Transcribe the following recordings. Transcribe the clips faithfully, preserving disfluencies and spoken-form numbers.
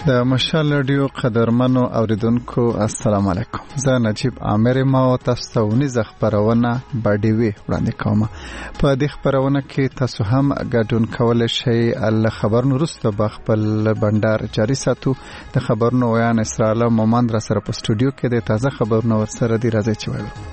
د مشال رادیو قدرمنو اوریدونکو السلام علیکم. زه نجیب عامر ما او تاسو ته ونیزه خبرونه باډیوي وړاندې کوم. په دې خبرونه کې تاسو هم ګډون کولای شئ. ال خبرونو وروسته به خپل بندر جاري ساتو. د خبرونو ویان اسرائیل مومند را سره په سټوډیو کې د تازه خبرونو ورسره دی راځي چې وایو.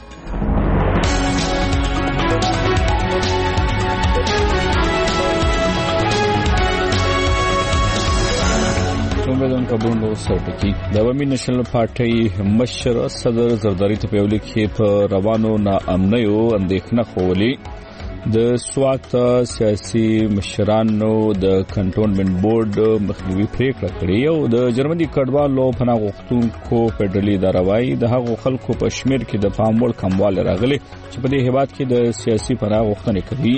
بدون کبونو سرټکی د عوامي نېشنل پارټي مشر صدر زرداری ته په ویل کې په روانو ناامنیو اندېښنه خولې د سوات سیاسي مشرانو د کنټونمنت بورډ مخنیوي پریکړه کړې او د جرمني کډوالو پناه غوښتونکو فدرالي اداره وايي د هغو خلکو په شمیر کې د پام وړ کموالی راغلی چې په دې هیواد کې د سیاسي پناه غوښتنې کوي.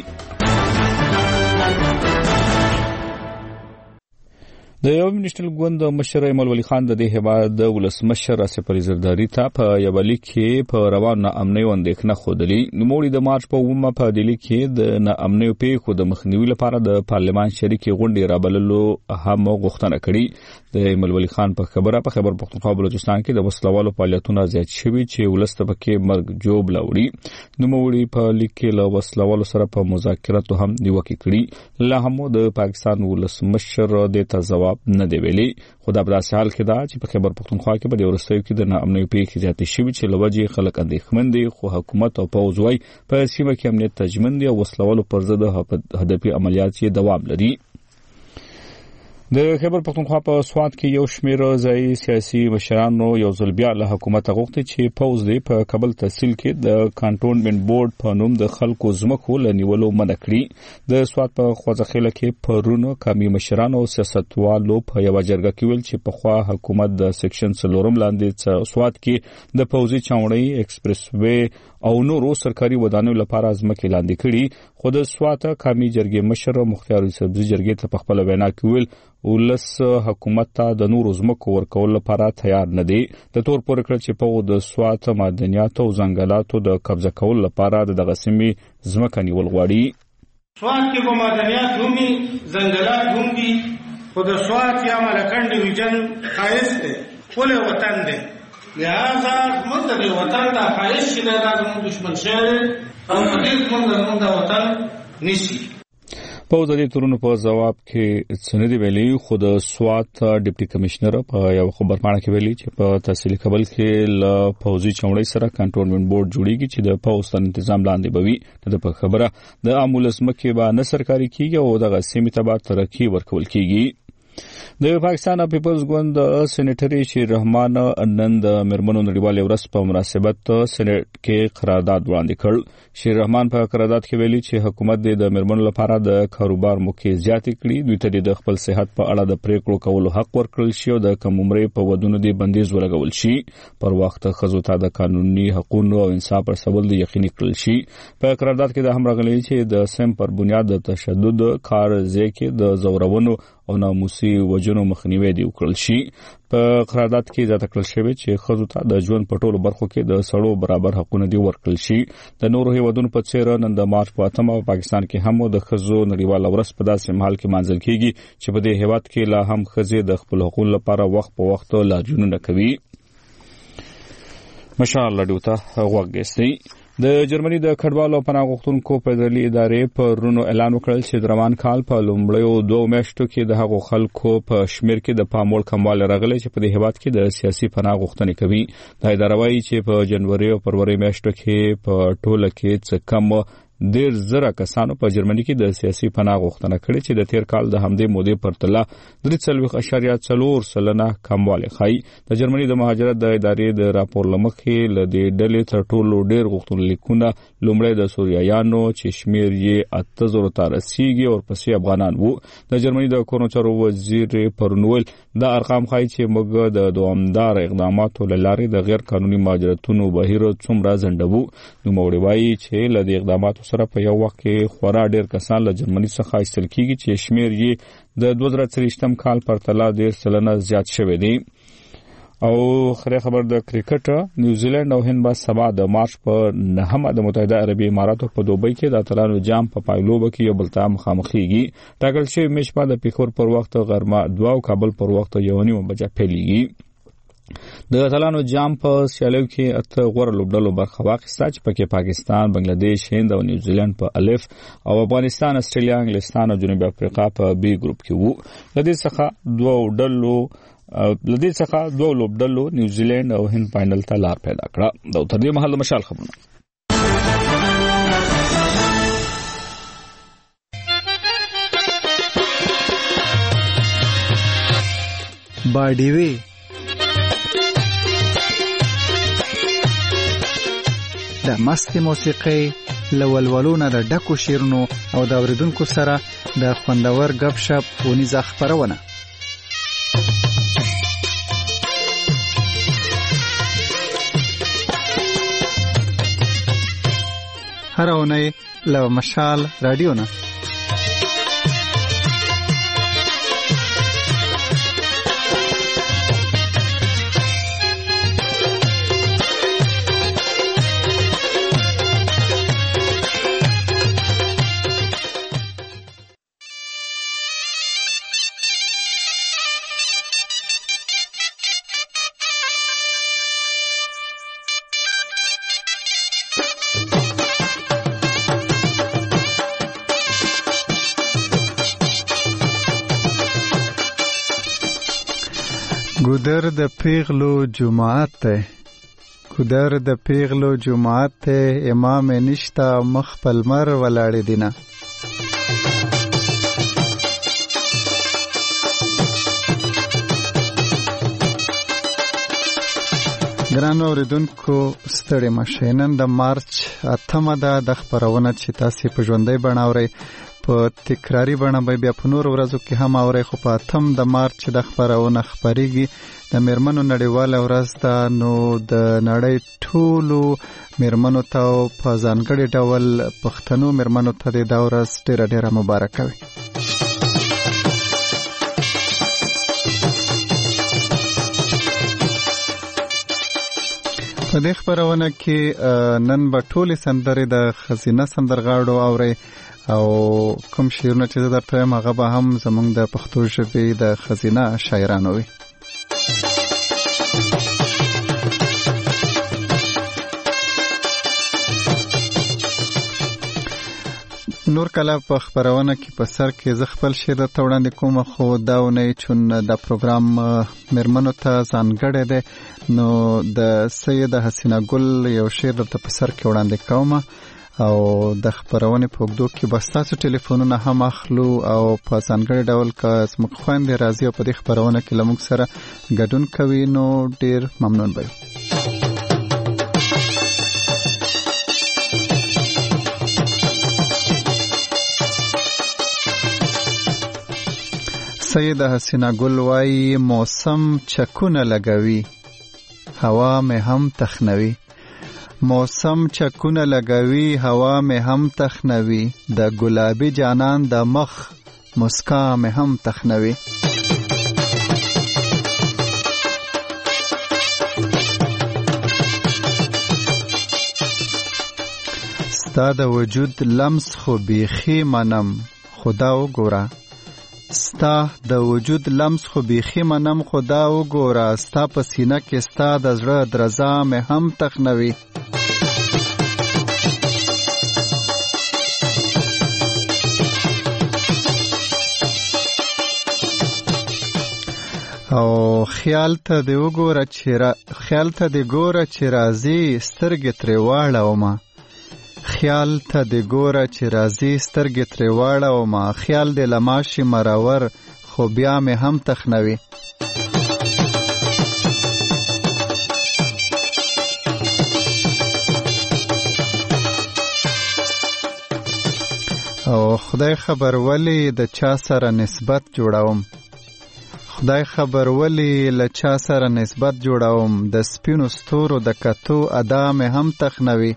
د عوامي نېشنل ګوند مشر ایمل ولی خان د دې هیواد د ولسمشر آصف علي زرداری ته په یو لیک کې په روان ناامنۍ اندېښنه خوده. نوموړي د مارچ په اوومه په دې لیک کې د ناامنۍ پیښو د مخنیوي لپاره د پارلمان شریکې غونډې رابللو هم غوښتنه کړې. د ایمل ولی خان په خبره په خیبر پختونخوا بلوچستان کې د وسلوالو فعالیتونه زیات شوي چې ولست پکې مرګ جوړ لاوړي. نوموړي په لیک کې له وسلوالو سره په مذاکراتو هم نیوکه کړې. لا هم د پاکستان ولسمشر د تزواب نه دی ویلي. خدا په داسې حال کې دا چې په خیبر پختونخوا کې په دې ورستیو کې د ناامنۍ پیښې زیاتې شوي چې له وجې خلک اندېښمن دي، خو حکومت او پوځ وايي په سیمه کې امنیت تضمین دی او وسلوالو پر ضد هدفي عملیات یې دوام لري. د خیبر پختونخوا په سوات کې یو شمېر ځایي سیاسي مشرانو یو ځل بیا له حکومت غوښتي چې پوځ دی په کابل تحصیل کې د کانټونمنت بورډ په نوم د خلکو ځمکو له نیولو منع کړي. د سوات په خوځخیله کې پرونو قومي مشرانو او سیاستوالو په یو جرګه کې ویل چې پخوا حکومت د سیکشن څلورم لاندې سوات کې د پوځي چاوړۍ ایکسپریس وې او نورو سرکاري ودانیو لپاره ځمکې لاندې کړي. خو د سوات قومي جرګې مشر مختار یوسفزي جرګې ته په خپله وینا کې ویل ولس حکومت ته د نورو ځمکو ورکول لپاره تیار نه دی. د تور پورې کړ چې په د سوات معدنیاتو او ځنګلاتو د قبضه کول لپاره د دغه سیمې ځمکه نیول غواړي. سوات کې په معدنیات هم دي، ځنګلات هم دي، خو د سوات یا ملکنډ ډیویژن ښایست دی، ښکلی وطن دی. لہذا موږ د دې وطن د ښایست چې دی دا زموږ دښمن شوی دی او هېڅ موږ د زموږ د وطن نیسي. پوځ د دې تورونو په ځواب کې څه نه دی ویلي، خو د سوات ډیپټي کمشنر په یو خبرپاڼه کې ویلي چې په تحصیل کابل کې له پوځي چوڼۍ سره کنټرولمنت بورډ جوړیږي چې د پوځ تر تنظیم لاندې بوي. د په خبره د عامه ځمکې به نه سرکاري کیږي او دغه سیمې ته به ترقي ورکول کیږي. د پاکستان پیپلز ګوند سېنیټري شیر رحمان نن د میرمنو نړیوالې ورځ په مناسبت سېنیټ کې قرارداد وړاندې کړ. شیر رحمان په قرارداد کې ویلي چې حکومت د میرمنو لپاره د کاروبار موقع زیاتې کړي، دوی ته د خپل صحت په اړه د پریکړو کولو حق ورکړل شي او د کم عمرۍ په ودونو د بندیز ولګول شي. پر وخت ښځو ته د قانوني حقوقو او انصاف رسول د یقیني کړل شي. په قرارداد کې د هم راغلي چې د سم پر بنیاد د تشدد کار ځای کې د زورونو او ناموسي وجونو مخنیوي دی وکړل شي. په قرارداد کې زیاته کړل شوی چې ښځو ته د ژوند په ټولو برخو کې د سړو برابر حقونه دی ورکړل شي. د نورو هیوادونو په څیر نن د مارچ په اتمه په پاکستان کې هم د ښځو نړیواله ورځ په داسې مهال کې مانځل کیږي چې په دې هیواد کې لا هم ښځې د خپل حقوقو لپاره وخت په وخت لاجونونه کوي. مشال رادیو ته غوږ ایستی. د جرمني د کډوالو پناه غوښتونکو فدرالي ادارې په رونو اعلان وکړل چې د روان کال په لومړیو دوه میاشتو کې د هغو خلکو په شمیر کې د پام وړ کموالی راغلی چې په دې هیواد کې د سیاسي پناه غوښتنې کوي. دا اداره وایي چې په جنوري او فروری میاشتو کې په ټوله کې څه کم ډېر زره کسانو په جرمني کې د سیاسي پناه غوښتنه کړې چې د تیر کال د همدې مودې پرتله درې څلوېښت اعشاریه څلور سلنه کموالی ښایي. د جرمني د مهاجرت د ادارې د راپور له مخې له دې ډلې تر ټولو ډېر غوښتنلیکونه لومړی د سوریایانو چې شمېر یې اته زرو ته رسیږي او ورپسې افغانان وو. د جرمني د کورنو چارو وزیر پرون ویل دا ارقام ښایي چې موږ د دوامداره اقداماتو له لارې د غیر قانوني مهاجرتونو بهیر څومره ځنډوو. نوموړي وایي چې له دې اقداماتو سره په یو وخت کې خورا ډېر کسان له جرمني څخه ایستل کیږي چې شمېر یې د دوه زره څلوېښتم کال پرتله ډېر سلنه زیات شوی دی. او خره خبر د کرکټ نیوزیلند او هند با سبا د مارچ په نهمه د متحده عربی اماراتو په دوبۍ کې د اتلانو جام په پایلوب کې یو بل ته مخامخېږي. ټاکل شوی میچ په د پیښور پر وخت غرمه دوه او کابل پر وخت یو نیمه بجې پیلېږي. د اتلانو جام په سیالیو کې اته غوړ لوبډلو برخه واخیسته چې پکې پاکستان، بنگلاديش، هند او نیوزیلند په الف او افغانستان، استرالیا، انګلستان او جنوبي افریقا په بي ګروپ کې وو. لدې څخه دوه ډلو لدې څخه دوه لوبډلو نیوزیلند او هند فائنل ته لار پیدا کړه. دا تر دې مهال مشال خبرونه باډیوي د مستي موسیقي لولولونه د ډکو شیرونو او د اوریدونکو سره د خوندور غب شپ ونیزه خبرونه. هر اونۍ له مشال رادیو نه ګودر د پیغلو جماعت ته ګودر د پیغلو جماعت ته امام نشتا مخ پلمر ولاړې دینه. ګرانو اوریدونکو ستړي مشه. نن د مارچ اتمه ده د خبرونه چې تاسو په ژوندۍ بڼه اورئ، په تکراری بڼه به بیا په نور ورځو کې هم اورئ، خو په اتم د مارچ د خبرونه خبريږي د میرمنو نړیواله ورځ ده. نو د نړۍ ټولو میرمنو ته په ځانګړي ډول پښتنو میرمنو ته د دا ورځ ډیره ډیره مبارکه وي. په دې خبرونه کې نن به ټولې سندرې د خزینه سندرغاړو اورئ او کوم شعرونه چې زه درته وایم هغه به هم زموږ د پښتو ژبې د خزینه شاعرانو وي. نور کله په خبرونه کې په سر کې زه خپل شعر درته وړاندې کوم، خو دا ونې چون دا پروګرام میرمنو ته ځانګړی دی نو د سید حسینه ګل یو شعر درته په سر کې وړاندې کوم او د خبرونه په وګدو کې بس تاسو ټلیفونونه هم اخلو او په ځانګړي ډول که زموږ خويندې راځي او په دې خبرونه کې لموږ سره ګډون کوي نو ډیر ممنون به. سید حسینه ګل وايي موسم چکونه لګوي هوا مې هم تخنوي، موسم چکونه لګوي هوا مې هم تخنوي، د ګلابي جانان د مخ مسکا مې هم تخنوي. ستا د وجود لمس خو بیخي منم خدا وګوره، ستا د وجود لمس خو بیخي منم خدا وګوره، ستا په سینه کې ستا د زړه درزا مې هم تخنوي. او خیال ته دی وګوره چې را خیال ته دی ګوره چې راځي سترګې ترې واړومه، خیال ته دی ګوره چې راځي سترګې ترې واړومه، خیال دی لماشي مرور خو بیا مې هم تخنوي. او خدای خبر ولی د چا سره نسبت جوړوم، خدای خبر ولی له چا سره نسبت جوړوم، د سپینو ستورو د کتو ادا مې هم تخنوي.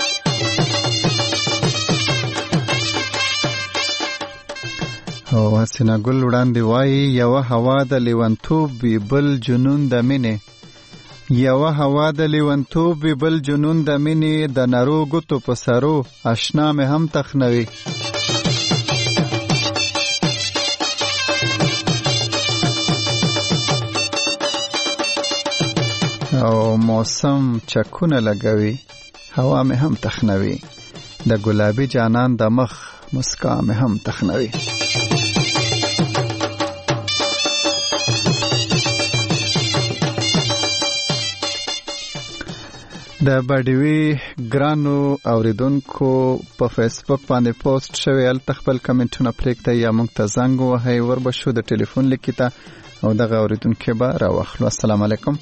او هسې حسینه ګل وړاندې وایي یوه هوا د لیونتوب وي بل جنون د مینې یوه هوا د لیونتوب وي بل جنون د مینې د نرو ګوتو په سرو اشنا مې هم تخنوي. او موسم چکونه لګوي هوا مې هم تخنوي د ګلابي جانان د مخ مسکا مې هم تخنوي. د بډوي ګرانو اوریدونکو په فیسبوک باندې پوسټ شوی ال تخپل کمنټونه پریکته یا موږ ته زنګ وهي وربشو د ټلیفون لیکته او دغه اوریدونکو به راوخلو. السلام علیکم.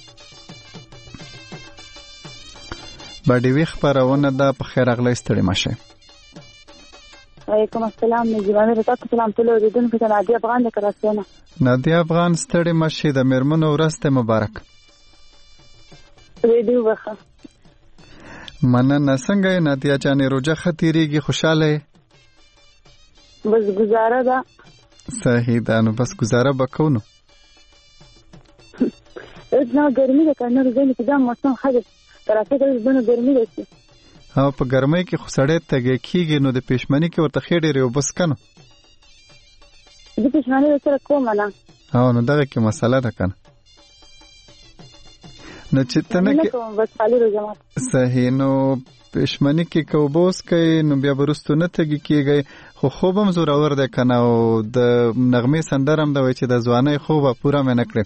بډوي خبرونه ده په خیر اغلی ستړي مشه. وعلیکم السلام. نجیبانه رتاک سلام ټول اوریدونکو ته نادیا افغان د کراچۍ. نادیا افغان ستړي مشه د میرمنو ورځ ته مبارک. ریډیو وخه مننه. څنګه یې نادیا جانې روجه ختیریږي خوشاله بس گزاره ده. صحیح ده نو بس گزاره بکونو. اوس نو ګرمي ده کنه روزنه کې دا موسم خاصه ترافه کې زونه ګرمي ده. او په ګرمۍ کې خو سړی تګ کېږي نو د پېشمنۍ کې ورته خېډې ریو بس کنه د پېشمنۍ سره کومه نه او نو دغه کې مسله ده کنه نو چې تنه کې بس خالی روزه صحیح نو پېشمنۍ کې کوبوس کوي نو بیا برستو نه تګ کېږي خو خوبم زورور ده کنه او د نغمې سندرم ده وای چې د ځوانۍ خوبه پوره مې نه کړې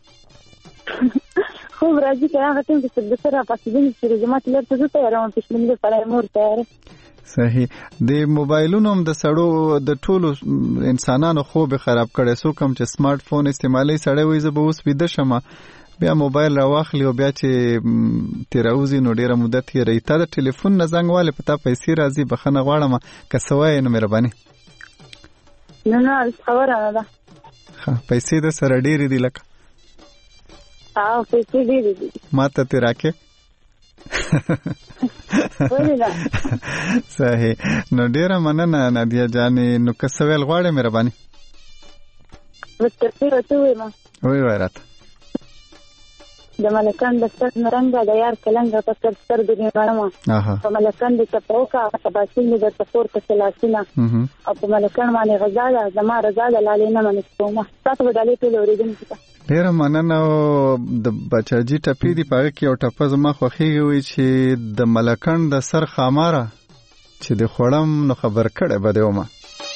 خوب راځي که هغه ټیم چې د سره پاسېدل چې جماعت لرته زه تیاروم پېشمنۍ لپاره مور تیاره. صحیح. د موبایلونو هم د سړو د ټولو انسانانو خوب خراب کړي. څوک هم چې سمارټ فون استعمالي سړی وایي زه به اوس ویده شم بیا موبایل راواخلي او بیا چې تیراوزي نو ډېره موده تېروي. تا د ټلیفون نه زنګ والی په تا پیسې راځي بخښنه غواړم که څه وایې نو مهرباني. نه نه خبره نه ده. ښه پیسې د سره ډېرې دي لکه او پیسې ډېرې دي ما ته تې راکې صحیح. نو ډېره مننه نادیا جانې. نو که څه ویل غواړې مهرباني بس ترڅې راته ووایم وی وای راته. د ملکان د ستر نرنګه د یار کلنګه په سر سترګې مې وړمه په ملکان د چپوکه په باسین مې درته پورته کړه لاسونه او په ملکان باندې غزا ده زما رضا ده لالې نه منې ستومه. تاسو به ډالۍ ټول اورېدونکي ته ډېره مننه. او د بچاجي ټپې دي په هغه کې یو ټپه زما خوښېږي وایي چې د ملکان د سر خاماره چې د خوړم نو خبر کړی به دی ومه.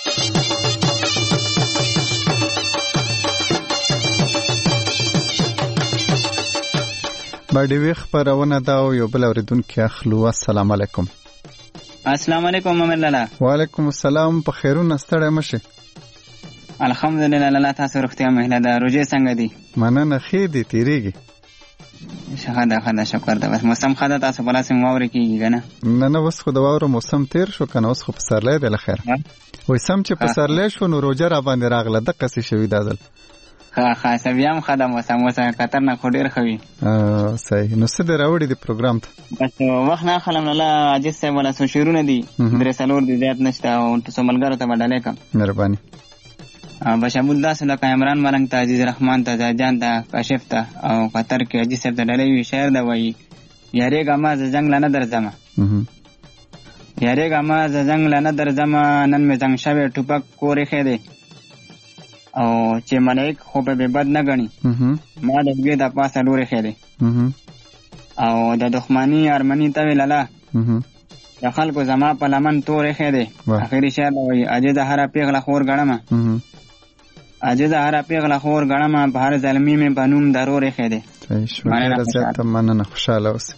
بډوي خبرونه دا او یو بل اوریدونکي اخلو. السلام علیکم. السلام علیکم محمد لالا. وعلیکم السلام. په خیرونه ستړی مشه. الحمدلله لالا تاسو روغتیا مهله ده. روزه څنګه دي؟ مننه ښې دي تیریږي. ښه ده ښه ده شکر ده. بس موسم ښه ده تاسو په لاس مې واورې کېږي که نه؟ نه نه اوس خو د واورو موسم تیر شو که نه اوس خو پسرلی دی له خیره. وایي سم چې پسرلی شو نو روژه را باندې راغله دقسې شوي دا ځل. ښه ښه بیا هم ښه ده موسم اوس قطر نه خو ډېر ښه وي. صحیح. نو څه دې راوړي دي پروګرام ته؟ بس وخت نه اخلم لالا عاجز صاحب والا څو شعرونه دي درې څلور دي زیات نشته او څو ملګرو ته به ډالۍ کړم. مهرباني. بشامل داسې لکه عمران ملنګ ته عزیز رحمان ته زاجان ته کاشف ته او قطر کې عاجز صاحب ته ډالۍ وي. شاعر ده وایي یارېږه ما زه زنګ له نه درځمه یارېږه ما زه زنګ له نه درځمه نن مې زنګ شوی ټوپک کور ایښی دی او چې ملایک خو به بد نه ګڼي ما د اوږې د پاسه لور ایښی دی او د دښمني ارمني ته وې لالا د خلکو زما په لمن تور ایښی دی. اخري شعر ده وایي عاجزه هره پیغله خور ګڼمه عاجزه هره پیغله خور ګڼمه په هر زلمي مې په نوم درور ایښی دی. ډېره زیاته مننه. خوشحاله اوسئ.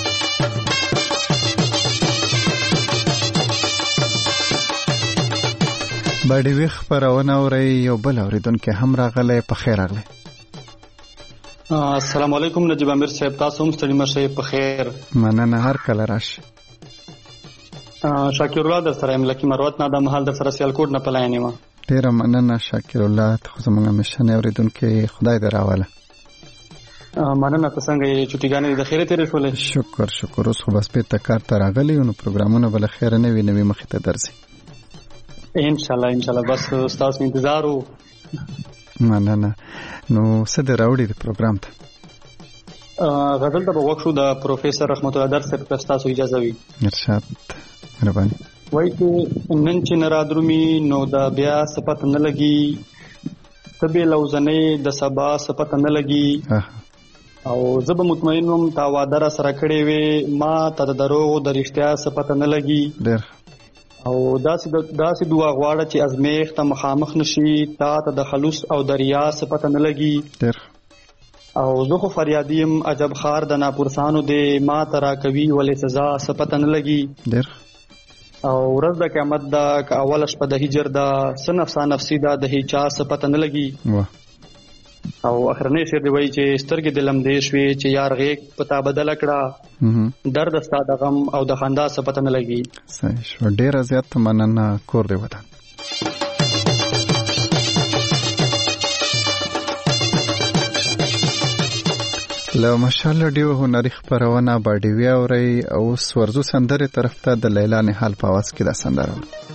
بډوي خبرونه اورئ. یو بل اوریدونکی هم راغلی. په خیر راغلی. السلام علیکم نجیب امیر صاحب. تاسو هم ستړي مشئ. په خیر. مننه. هر کله راشي. شاکر الله در سره یم لکي مروت نه د محل در سره سیالکوټ نه پلاینې وه. ډېره مننه شاکر الله. ته خو زموږ همیشنی اورېدونکی خدای دې راوله. مننه. ته څنګه یې چوټیګانې د خیره تېرې شولې؟ شکر شکر. اوس خو بس بېرته کار ته راغلی یو نو پروګرامونه به له خیره نوي نوي مخې ته درځي انشاءالله انشاءالله. بس ستاسو انتظار و مننه. نو څه د راوړي د پروګرام ته؟ غزل ته وګ شو د پروفیسور رحمت الله در صاحب تاسو اجازه وي ارشاد مهرباني. وایي چې نن چې نرادرومي نو د بیا صفت نه لګي، تبه لوزنې د سبا صفت نه لګي، او زب مطمئنم تا وعده را سره کړې وي ما ته د دروغ د رښتیا صفت نه لګي. ډېر او داسې داسې دعا غواړه چې ازمیخ ته مخامخ نشي، تا ته د خلوص او د ریا صفت نه لګي. ډېر او زه خو فریادیم عجب خار د ناپرسانو دی ما ترا کوي ولې سزا صفت نه لګي. ډېر او ورځ د قیامت دا که اول شپه د هجر دا څه نفسا نفسي دا د هیچا صفت نه لګي. او اخرنی شعر دی وایي چې سترګې د لمدې شوې چې یار غیږ پتا بدله کړه، درد ستا د غم او د خندا صفت نه لګي. صحیح شو. ډېره زیات مننه. کور دی وطن. له مشال ډیو هنري خبرونه باډیوي اوري او سورزو سندره طرف ته د لیلا نهال په आवाज کې دا سندره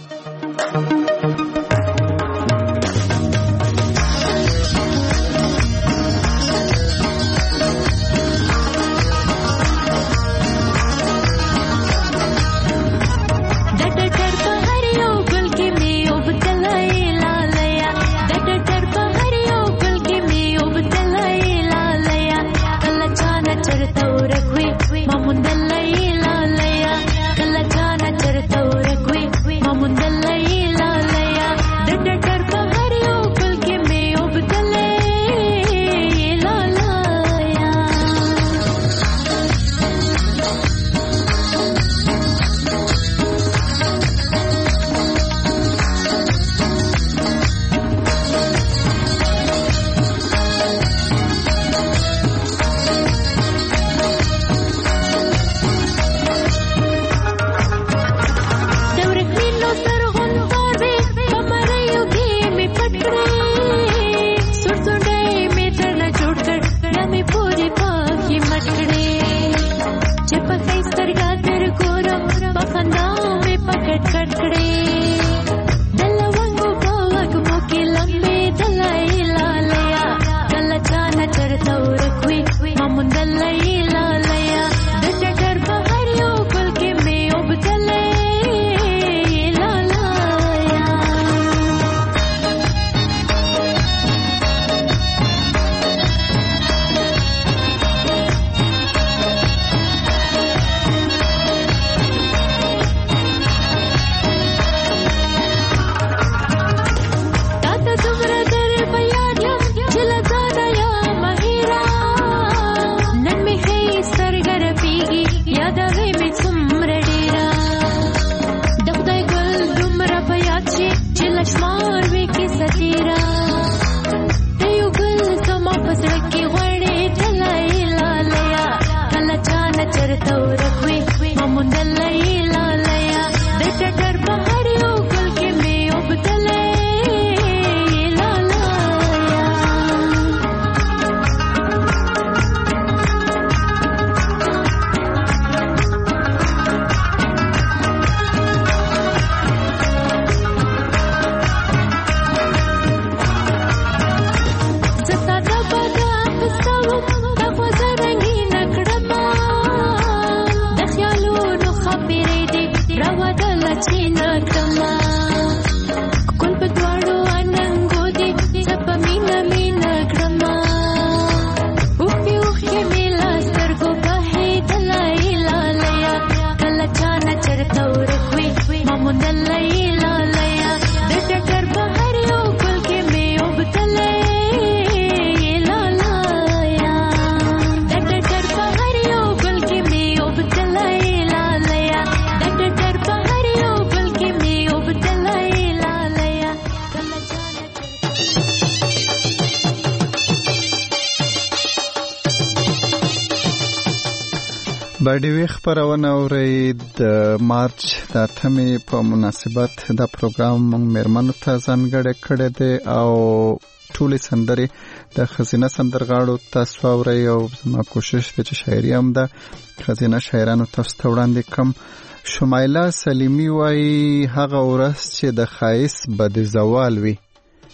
باډیوي خبرونه اوري. د مارچ د اتمې په مناسبت دا پروګرام موږ مېرمنو ته ځانګړی کړی دی او ټولې سندرې د ښځینه سندرغاړو تاسو اورئ او زما کوشش دی چې شاعري هم د ښځینه شاعرانو تاسو ته وړاندې کړم. شمایله سلیمي وایي هغه ورځ چې د ښایست به د زوال وي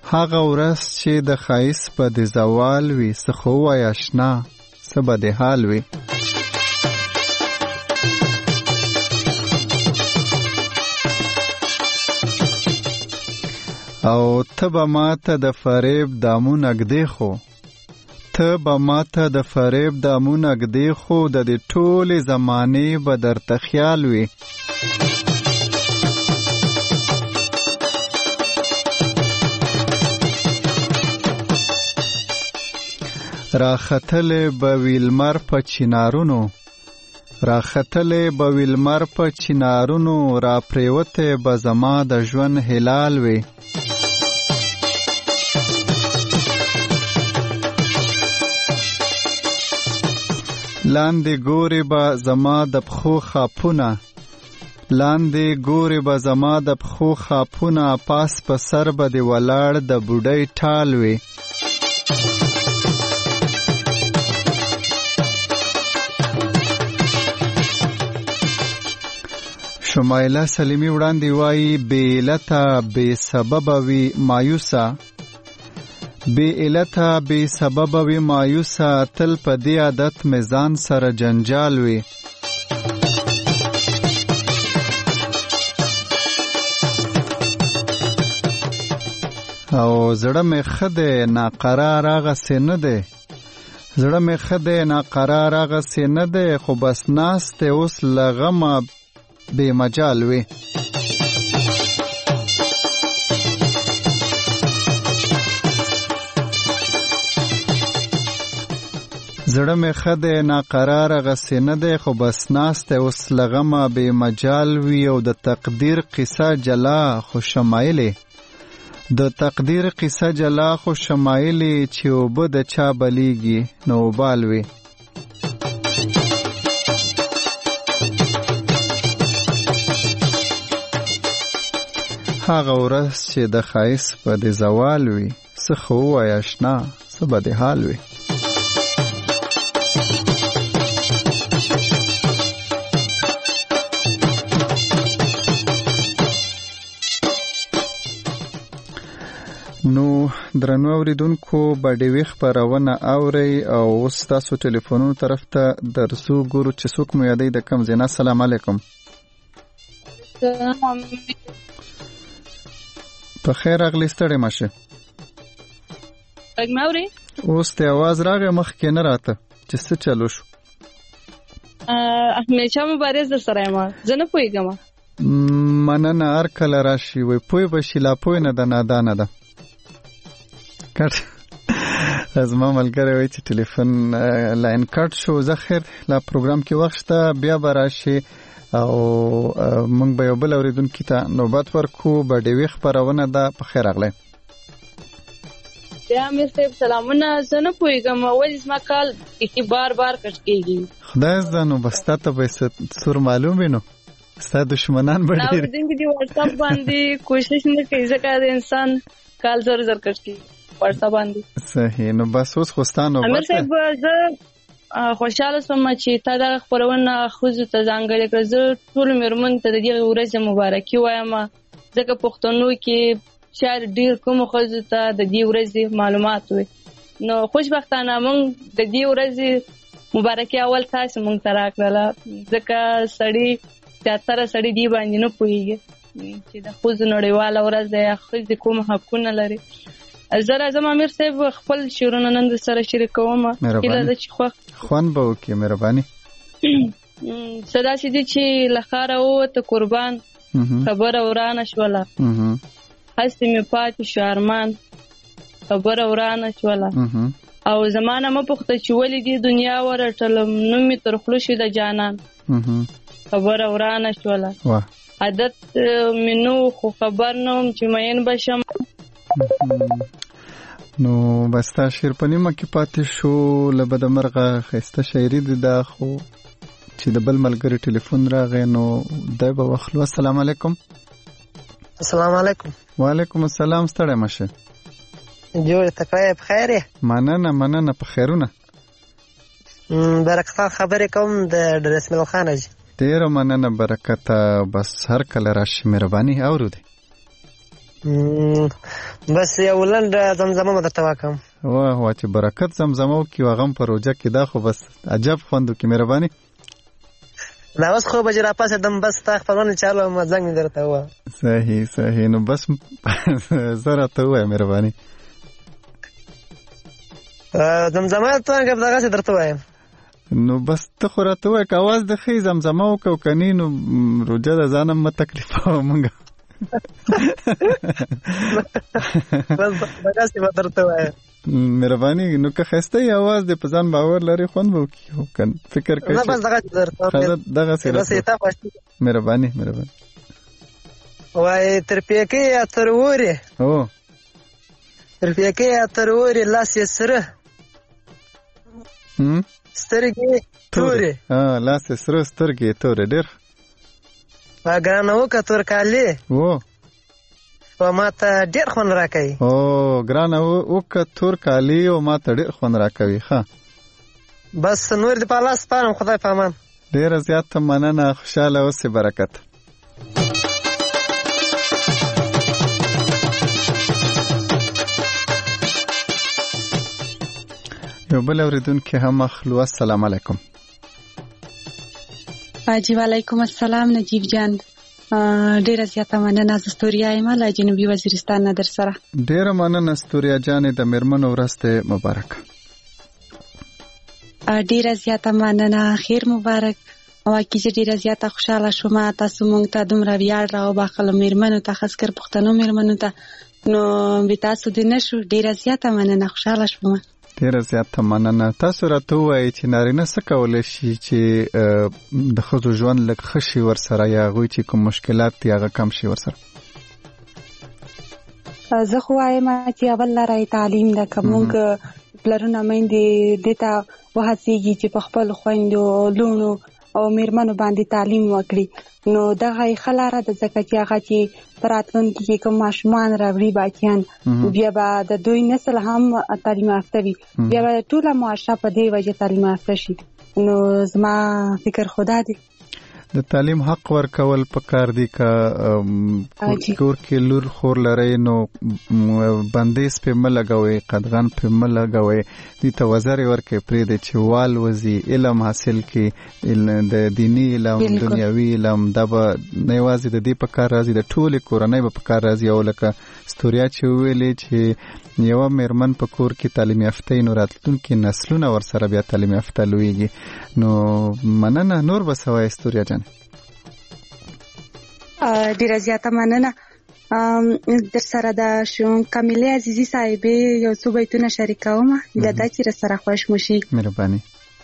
هغه ورځ چې د ښایست به د زوال وي، څه خو ووایه اشنا څه به د حال وي. او ته به ماته د فریب دامونه ږدې خو ته به ماته د فریب دامونه ږدې خو د دې ټولې زمانې به درته خیال وي. راختلې به وي لمر په چنارونو راختلې به وي لمر په چنارونو را پریوتې به زما د ژوند هلال وي. لاندې ګورې به زما د پښو خاپونه لاندې ګورې به زما د پښو خاپونه پاس په سر به د ولاړ د بوډۍ ټال وي. شمایله سلیمی وړاندې وایي بې علته بې سببه وي مایوسه بې علته بې سببه وي مایوسه تل په دې عادت میزان سره جنجال وي. او زړه مې ښه دی ناقرار هغسې نه دی زړه مې ښه دی ناقرار هغسې نه دی خو بس ناست دی اوس له غمه بې مجال وي. زړه مې ښه دی ناقرار هغسې نه دی خو بس ناست دی اوس له غمه بې مجال وي. او د تقدیر قصه جلا خو شمایلې د تقدیر قصه جلا خو شمایلې چې اوبه د چا بلیږي نو وبال وي. هغه ورځ چې د ښایست به د زوال وي، څه خو ووایه اشنا څه به د حال وي. نو درنو اوریدونکو بډیوي خپرونه اورئ او اوس تاسو ټلیفونونو طرف ته درځو ګورو چې څوک مو یادوي د کوم ځای نه. السلام علیکم. په خیر راغلی ستړی مه شې. غږ مې اورې؟ اوس د اواز راغی مخکې نه راته چې څه چلو شو. همیشه مبارز در سره یم زه نه پوهېږم. مننه هر کله راشي وایي پوه به شي لا پوه نه ده نادانه ده. کټ زما ملګری وایي چې ټلیفون لاین کټ شو. زه خیر لا پروګرام کې وخت شته بیا به راشي او موږ به یو بل اوریدونکي ته نوبت ورکو. بډیوي خپرونه ده. په خیر راغلی. بیا امیر صاحب سلامونه. زه نه پوهېږم ولې زما کال کې بار بار کټ کېږي. خدای زده نو بس تا ته به سور معلوم وي نو ستا دشمنان به ډېر اورېدونکي دې واټساپ باندې کوشش نه کوي ځکه د انسان کال زر زر کټ کېږي واټساپ باندې. صحیح. نو بس اوس خو ستا نوبت دی. امیر صاحب زه خوشحاله شوم چې تا دغه خپرونه ښځو ته ځانګړې کړه. زه ټولو مېرمنو ته د دې ورځې مبارکي وایم ځکه پښتنو کې شاید ډېر کومو ښځو ته د دې ورځې معلومات وي. نو خوشبختانه موږ د دې ورځې مبارکي اول تاسو موږ ته راکړله ځکه سړي زیاتره سړي دې باندې نه پوهېږي چې د ښځو نړیواله ورځ ده یا ښځې کوم حقونه لري. زه راځم امیر صاحب خپل شعرونه نن در سره شریکوم. هیله ده چې خوښ خوند به وکړي. مهرباني. څه داسې دي چې له ښاره ووته قربان خبره ورانه شوله هسې مې پاتې شو ارمان خبره ورانه شوله او زمانه مه پوښته چې ولې دې دنیا ورټلم نوم مې تر خوله شو د جانان خبره ورانه شوله عادت مې نو خو خبر نه وم چې مین به شم. نو بس تا شعر په نیمه کې پاتې شو. له بده مرغه ښایسته شاعري دی دا خو چې د بل ملګري ټلیفون راغی نو دی به واخلو. السلام علیکم. السلام علیکم. وعلیکم السلام. ستړی مه شې. جوړ ته کوې په خیر یې؟ مننه مننه په خیرونه. برکت خبرې کوم د رسمیل خان حاجي. ډېره مننه برکته. بس هر کله راشي مهرباني اورو دی. بس یو لنډه زمزمه مې درته وکړم. واه واه چې برکت زمزمه وکړي او هغه هم په روژه کې دا خو بس عجب خوند وکړي. مهرباني. دا اوس خو بجې راپاڅېدم بس ستا خپرونه چالو وه زنګ مې درته ووه. صحیح صحیح. نو بس زه راته ووایه مهرباني. زمزمه ته که دغسې درته وایم نو بس ته خو راته ووایه که اواز د ښې زمزمه وکړه او که نه نو روژه د ځان هم مه تکلیفوه مونږ. بس دغسې به درته وایم. مهرباني. نو که ښایسته یې اواز دی په ځان باور لري خوند به وکړي فکر کوي. نه بس دغسې درته دغسې مهرباني مهرباني. وایي تر پیکۍ یا تر اورې هو تر پیکۍ یا تر اورې لاس یې سره سترګې تورې. لاس یې سره سترګې تورې. ډېر ګرانه وکړه تور کالي و او ما ته ډېر خوند راکوي. او ګرانه وکړه تور کالي او ما ته ډېر خوند راکوي. ښه بس نور دې په الله سپارم. خدای په امان. ډېره زیاته مننه. خوشحاله اوسې. برکت. یو بل اوریدونکی هم اخلو. السلام علیکم. جی وعلیکم السلام نجیب جان. ډیره زیاته مننه. زه ستوریا یم له جنوبي وزیرستان نه در سره. ډیره مننه ستوریا جانې. د میرمنو ورځ دې مبارک. ډیره زیاته مننه. خیر مبارک. واقعي چې ډیره زیاته خوشحاله شوم تاسو مونږ ته دومره ویاړ راوبخښلو میرمنو ته، خاص کر پښتنو میرمنو ته. نو بې تاسو دې نه شو. ډیره زیاته مننه. خوشحاله شوم. ډیره زیاته مننه. تاسو راته ووایئ چې نارینه څه کولی شي چې د ښځو ژوند لږ ښه شي ورسره یا هغوی چې کوم مشکلات دي هغه کم شي ورسره؟ زه خو وایم چې اول لاره یې تعلیم ده. که موږ پلرونه میندې دې ته وهڅېږي چې په خپلو خویندو لوڼو او میرمنو باندې تعلیم وکړي نو دغه یې ښه لاره ده، ځکه چې هغه چې په راتلونکي کې کوم ماشومان راوړي بچیان بیا به د دوی نسل هم تعلیم یافته وي، بیا به ټوله معاشره په دې وجه تعلیم یافته شي. نو زما فکر خدا دی د تعلیم حق ورکول پکار دي. که کور کې لور خور لري نو بندیز په ملګوي، قدغن په ملګوي، دي ته وزر ورکې پرې د چوال وزي علم حاصل کې د دینی علم دنیوي علم دا به نه وازي د دې په کار راځي، د ټول کورنۍ په کار راځي. او لکه ستوریا چې ویلې چې یو میرمن په کور کې تعلیم یافته نو راتلونکي نسلونه ورسره بیا تعلیم یافته لویږي. نو مننه. نور به سوای ستوریا جان؟ ډیره زیاته مننه. در سره د شون کاملې عزیزي صاحبې یو څو بیتونه شریکوم له دا چې سره خوش مشي. مهرباني.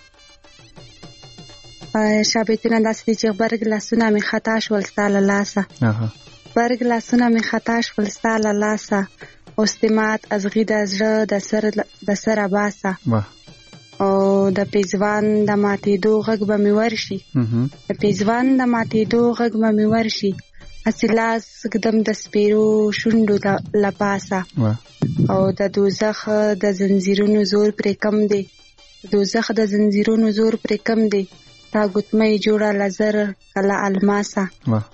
شابیتونه داسې دي چې برګ لاسونه می خطا شول ستاله لاسه، برګ لاسونه می خطا شول ستاله لاسه، استمات از غید از زړه د سر د سر باسه او د پیزوان د ماتېدو غږ به مې ورشي، د پیزوان د ماتېدو غږ به مې ورشي، هسې لاس ږدم د سپیرو شونډو له پاسه او د دوزخ د زنځیرونو زور پرې کم دی، د دوزخ د زنځیرونو زور پرې کم دی، تا ګوتمۍ جوړه له زر کله الماسه.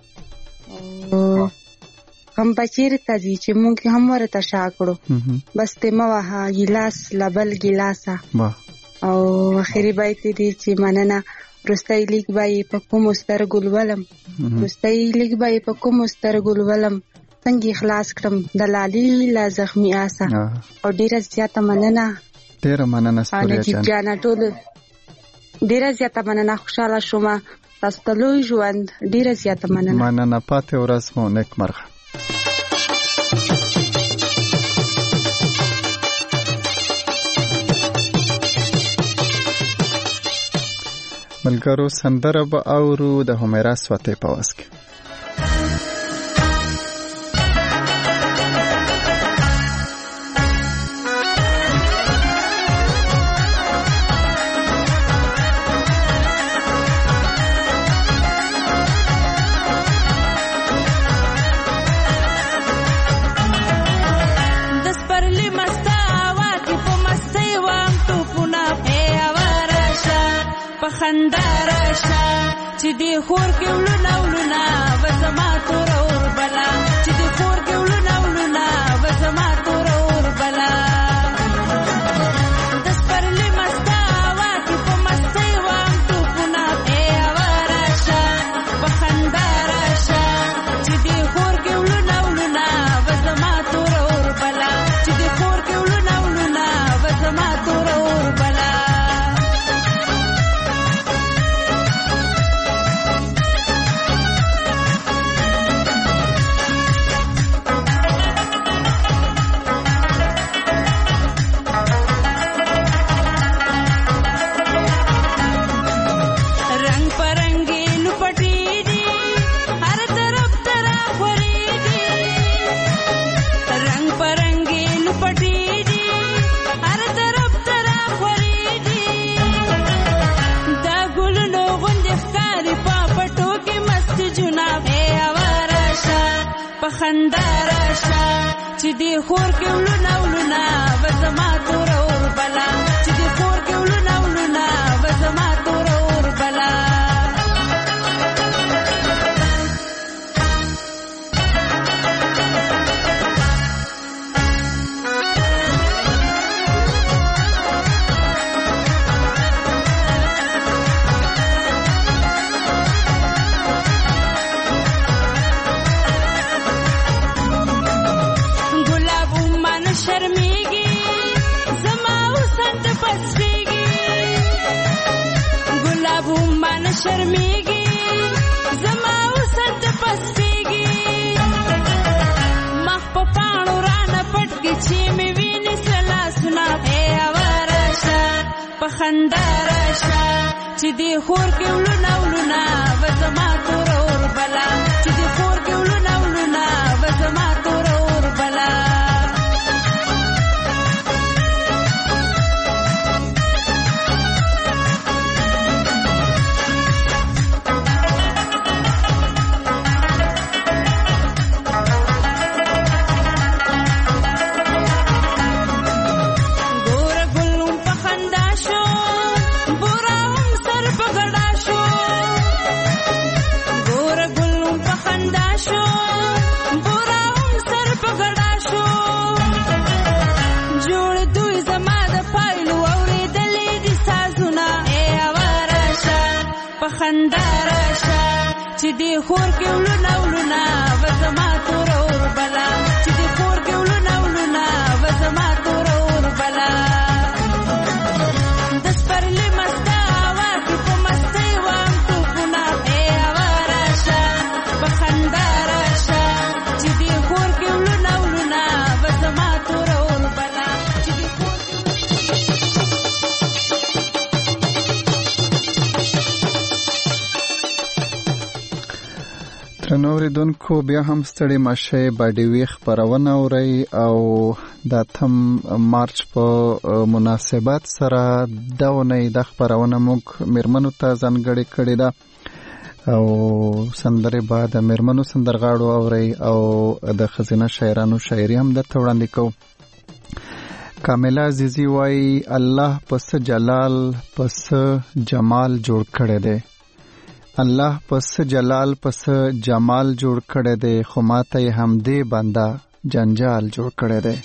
هم به چېرته ځي چې موږ هم ورته شا کړو، بس دې مه وهه ګیلاس له بل ګیلاسه. او اخري بیت دی چې مننه وروستی لیک به یې په کومو سترګو لولم، وروستی لیک به یې په کومو سترګو لولم، څنګه خلاص کړم د لالي له زخمي آسه. او ډېره زیاته مننه. ډېره مننه ستوریا جان. جانه ټول ډیره زیاته مننه. خوشاله شوم. تاسو ته لوی ژوند. ډیره زیاته مننه. مننه. پاتې ورځ مو نیکمرغه. ملګرو سندره به اورو د همیرا سواتې په واس کې. چې دی خور کې ولونه ولونه وزما تور اور بلا، چې دی خور کې ولونه ولونه خندا راشه چې دی خور کې ولونه ولونه وزما تور اور بلا چې دی خور کې ولونه ولونه وزما تور اور بلا شرمیږي زما وسط پسپیږي مخ په پاڼو رانه پټ کې چې مې ویني سلا سنا اے اواراشه په خندا راشه چې دی خور کې ولونه ولونه وزما تور اور بلا چې دی خور کې ولونه ولونه وزما تور اور بلا خندا راشه چې دی خور کې ولونه ولونه وزما تور اور بلا چې دی خور کې ولونه ولونه وزما تور اور بلا د سپرلي مستا واکې په مستۍ وام توپونه اے اواراشه په خندا راشه چې دی خور کې ولونه ولونه وزما تور اور بلا چې دی خور نوریدونکو بیا هم ستړي مشه باډي خبرونه اوري او د اتم مارچ په مناسبت سره دونه د خبرونه موږ مرمنو ته ځانګړي کړی دا او سندره بعد مرمنو سندرغاړو اوري او د خزینه شاعرانو شاعري هم د توړاندې کو کاملا عزیزی وای الله پس جلال پس جمال جوړ کړی دی الله پس جلال پس جمال جوړ کړی دی خو ماته هم دې بنده جنجال جوړ کړی دی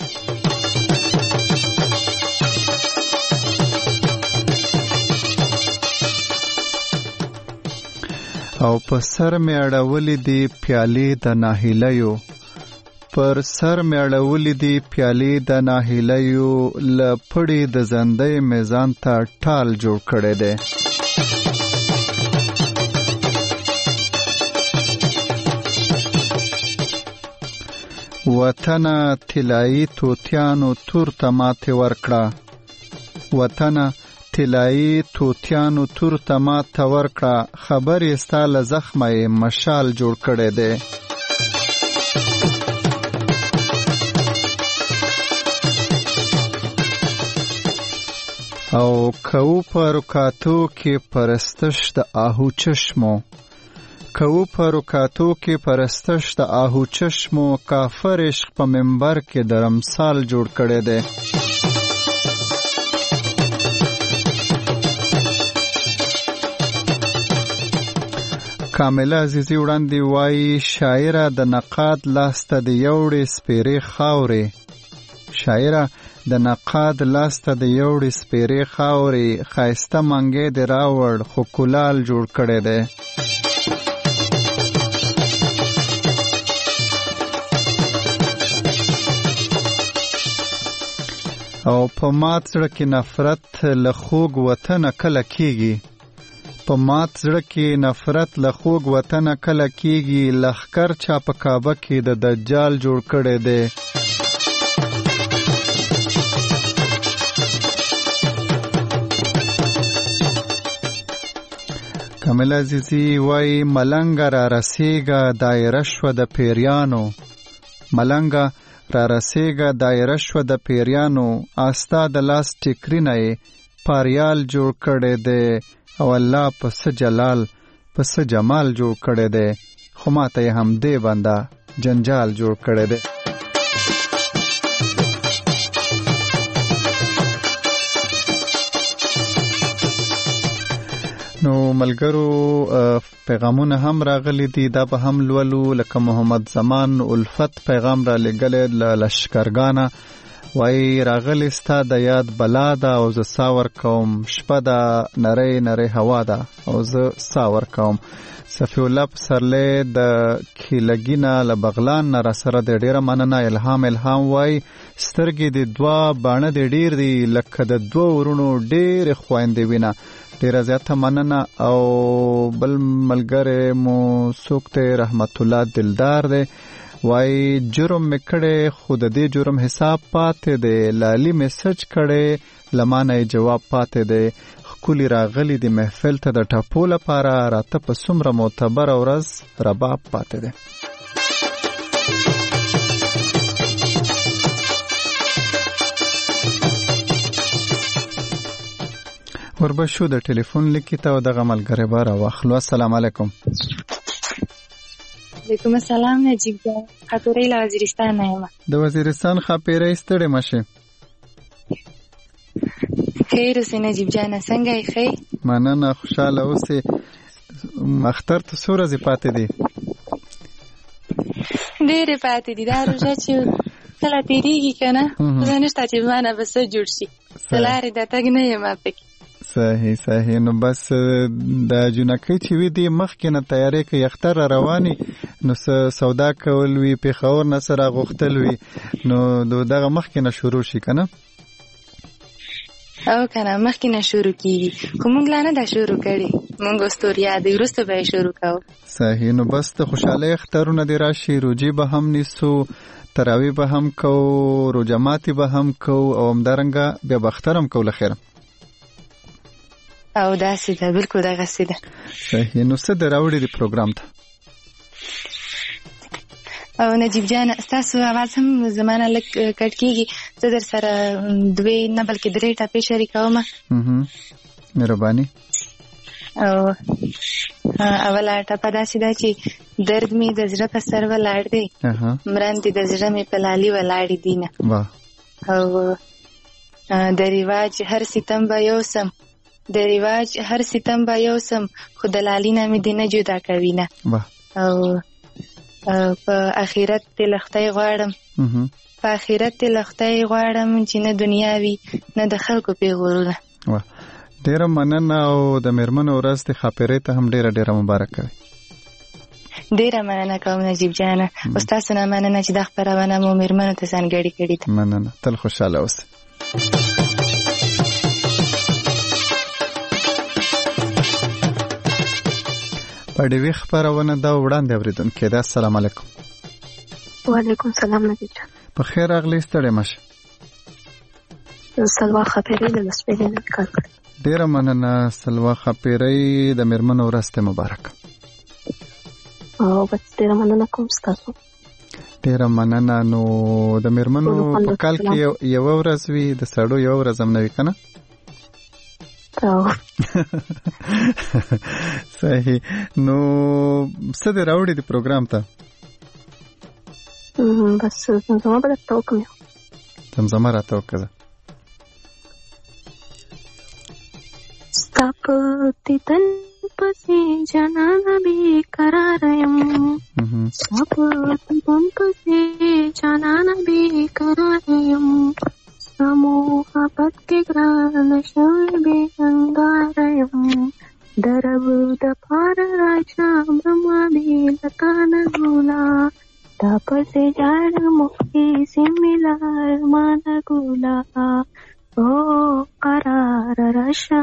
او په سر مې اړولې دی پیالې د ناهیلیو پر سر مې اړولې دی پیالې د ناهیلیو له پړې د زندې میزان ته ټال جوړ کړی دی وطن طلایی توتیانو تور ته ماتې ورکړه وطن طلایی توتیانو تور ته ماتې ورکړه خبر یې ستا له زخمه یې مشال جوړ کړی دی او کو په رکاتو کې پرستش د آهو چشمو کو په رکاتو کې پرستش د آهو چشمو کافر عشق په منبر کې د رمسال جوړ کړی دی کاملا عزیزی وړاندې وایي شاعره د نقاد لاسته د یوړې سپیرې خاورې شاعره د نقاد لاسته د یوړې سپیرې خاورې ښایسته منګی د راوړ خو کلال جوړ کړی دی او په مات زړه کې نفرت له خوږ وطن کله کیږي په مات زړه کې نفرت له خوږ وطن کله کیږي لخر چا په کعبه کې د دجال جوړ کړی دی کامل عزیزی وای ملنګ را رسیږه دایره شوه د پیریانو ملنګ را رسیږه دایره شوه د پیریانو آستا د لاس ټیکرینه یې پاریال جوړ کړی دی او الله پس جلال پس جمال جوړ کړی دی خو ماته یې هم دې بنده جنجال جوړ کړی دی. نو ملګرو پیغامونه هم راغلي دي، دا به هم لولو. لکه محمد زمان الفت پیغام را لګل ل لشکرګانه، وای راغلی ستا د یاد بلا ده او زه ساور کوم، شپه ده نری نری هوا ده او زه ساور کوم. صفی الله پسرلی د کیلګینا له بغلان نه را سره د ډیره مننه. الهام الهام وای سترګې د دوا باڼه د ډیر دی لکه د دوه ورونو ډیر خويندې وینا، ډیره زیاته مننه. او بل ملګری مو سوکته رحمت الله دلدار دی، وای جرم میکړه خود دې جرم حساب پاتې دی، لالی میسج کړه لمانه جواب پاتې دی. خولي راغلی دی محفل ته د ټاپو لپاره، راته په څومره معتبر ورځ رباب پاتې دی. وربشو د ټلیفون لیکي ته دغه ملګری بار واخلو. السلام علیکم. علیکم السلام. نجیب جان خاطرې له وزیرستان یم. د وزیرستان خاطرې ستړي مشه. خیر اوسې نجیب جان، څنګه یې؟ خیر مننه، خوشاله اوسې. اختر ته څو ورځې پاتې دي؟ ډېرې پاتې دي. دا روژه چې کله تېرېږي که نه، زه نشته چې مانه به څه جوړ شي، څه لارې د تګ نه یم پکې. صحیح صحیح. نو بس د جنکۍ چې وي دې مخکې نه تیارې کوي، اختر را رواني نو سودا کول وي، پېښور نه سره غوښتل وي، نو دغه مخکې نه شروع شي که نه؟ او کنه مخکې نه شروع کیږي، خو موږ لا نه دا شروع کړي، موږ استوریا دی وروسته به شروع کوو. صحیح. نو بس د خوشحالۍ اخترونه دې راشي، روجې به هم نیسو، تراوی به هم کوو، روژه ماتي به هم کوو، او همدارنګه بیا به اختر هم کوو له خیره. او داسې ده، بلکل دغسې ده. صحیح. نو څه دې راوړي دي پروګرام ته؟ او نجیب جان ستاسو आवाज هم زمانه لک کټ کیږي، زه در سره دوی نه بلکې درې ټاپې شریکوم. هم مهرباني. او اوله ټاپه داسې ده چې درد می د زړه په سر ولاړ دی، مرندې د زړه می په لالي ولاړې دي نه. او د رواج هر ستم به یو سم، د رواج هر ستم به یو سم، خو د لالي نه می دې نه جدا کوي نه. او په آخرت ته لختای غواړم، په آخرت ته لختای غواړم چې نه دنیا وي نه د خلکو پیغورونه. واه ډیره مننه. او د میرمنو ورځ د خاطرې ته هم ډیره ډیره مبارک وي. ډیره مننه کوم نجیب جان، او تاسو نه مننه چې د خبرونه مو میرمنو ته ځانګړي کړي دي. مننه، تل خوشاله اوسئ. په ډیوی خبرونه دا وړاندې اوریدونکو دا. السلام علیکم. وعلیکم السلام نجیب جان. په خیر راغلی، ستړي مشه. سلوا خاطرې د مسپېلې نه کار کړ. ډیره مننه سلوا خاطرې د میرمنو ورځ ته مبارک. او بس ډیره مننه کوم تاسو. ډیره مننه. نو د میرمنو په کال کې یو ورځ وي، د سړو یو ورځ هم نه وي کنه؟ صحیح. نو څه دې راوړي دي پروګرام ته؟ بس زمزمه به درته وکړم. زمزمه راته وکړه. ستا په دیدن پسې جانانه بېقراره یم، ستا په دیدن پسې جانانه بېقراره یم، ستا محبت کې ګرانه شوې بېهنګاره یم، د رب دپاره راشه مړمه بې له تا نه ګوله، تا پسې جاړم هېڅ مې لار ما نه ګوله، او قرار راشه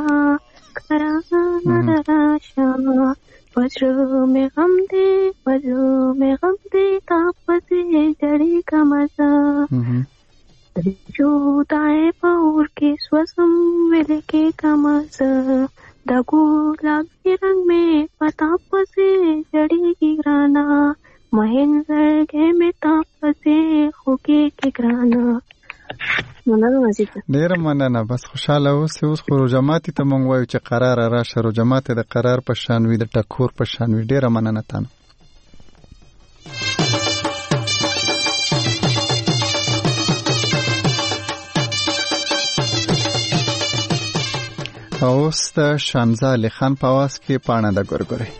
قرار راشه، په زړه مې غم دی په زړه مې غم دی، تا پسې جړېږمه زه، د جدای په اور کې سوځم ویلې کېږمه زه، د ګلابي رنګ مې په تا پسې جړېږي ګرانه، مهین زړګی مې تا پسې خوږېږي ګرانه. مننه مزید. ډیره مننه. بس خوشاله اوسئ. اوس خو روژه ماتي ته مونږ وایو چې قرار راشه، روژه ماتي د قرار په شان وي، د ټکور په شان وي. ډیره مننه تانه. اوس د شانزه علي خان په आवाज کې پاڼه د ګورګوري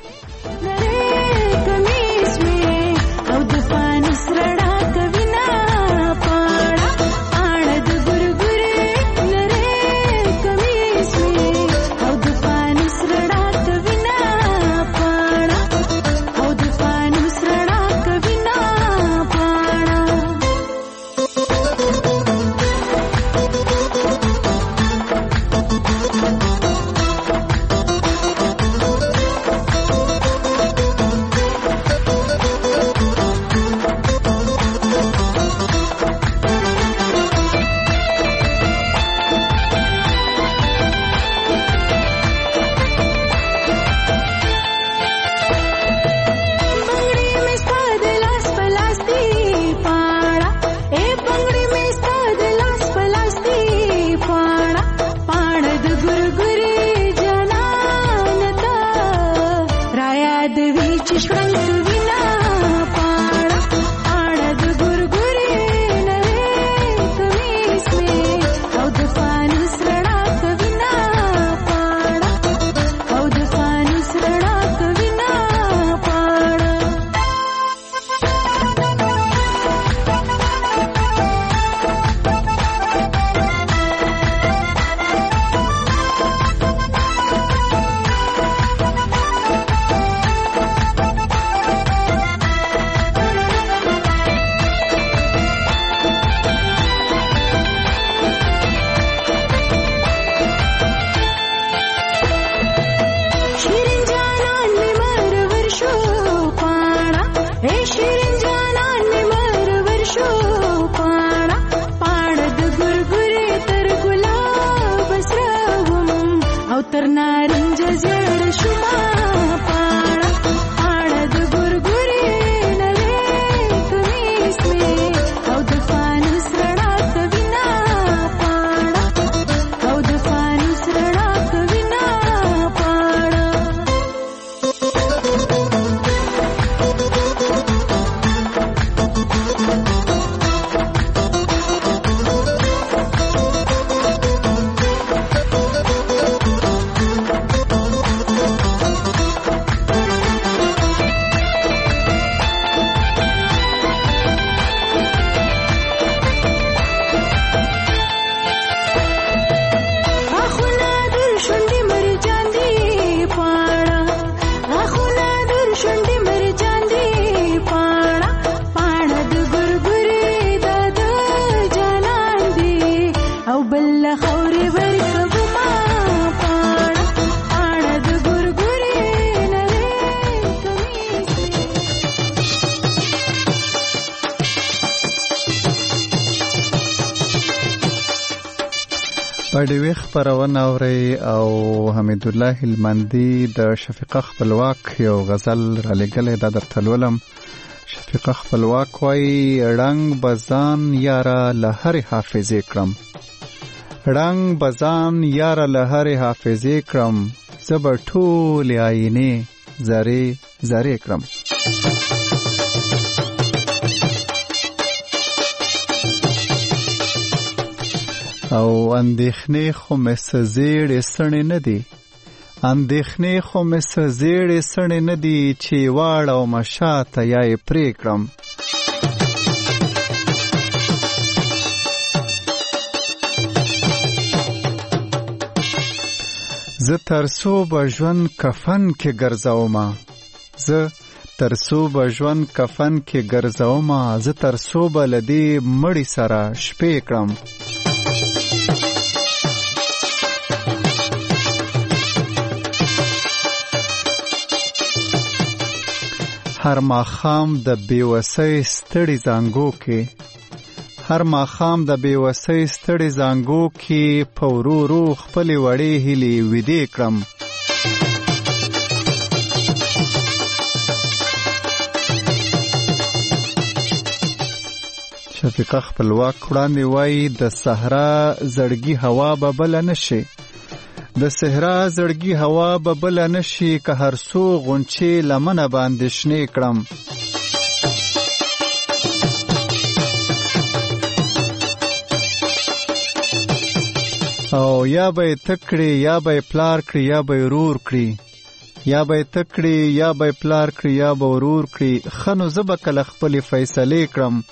پډوي خبرونه اوري او حمید الله هلمندي د شفیقه خپلواک یو غزل را لګلې د درتلولم. شفیقه خپلواک وای رنگ بزان یاره لهر حافظې کړم، رنگ بزان یاره لهر حافظې کړم، زبر ټول آینه زری زری کړم. او اندېخنې خو مې سزیړې سڼې نه دي، اندېخنې خو مې سزیړې سڼې نه دي چې واړه او مشاته یا یې پرې کړم. زه ترسو به ژوند کفن کې ګرځومه، زه ترسو به ژوند کفن کې ګرځومه، زه ترسو به له دې مړي سره شپې کړم. هر ماښام د بېوسۍ ستړي زانګو کې، هر ماښام د بېوسۍ ستړي زانګو کې په ورو ورو خپلې وړې هیلې ویدې کړم. شفیقه خپلواک وړاندې وایي د صحرا زړګي هوا به بله نه شي، د صحرا زړګي هوا به بله نه شي که هر څو غونچې لمنه باندې شنې کړم. او یا به تکړی یا به پلار کړی یا به ورور کړی یا به تکړی یا به پلار کړی یا به ورور کړی خنو زب کله خپل فیصله کړم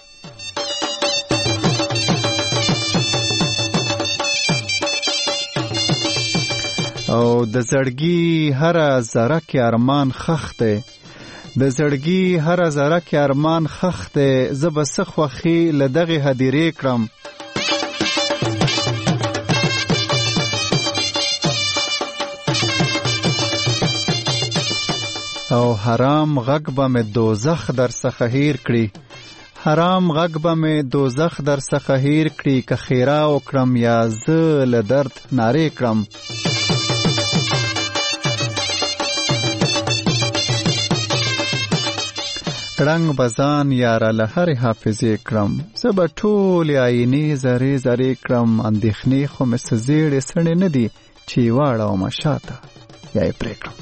او د زړګي هر ذره کې ارمان خخ دی د زړګي هر ذره کې ارمان خخ دی زب سخوخي لدغه هدیره کړم او حرام غږ به مې دوزخ در څخه هیر کړي حرام غږ به مې دوزخ در څخه هیر کړي که خیره وکړم یا زه له درد نارې کړم رنګ بزان یاره له هرې حافظې کړم زه به ټولې آینې زرې زرې کړم اندېښنې خو مې څه زیړې سړې نه دي چې یې واړومه شاته یا یې پرې کړم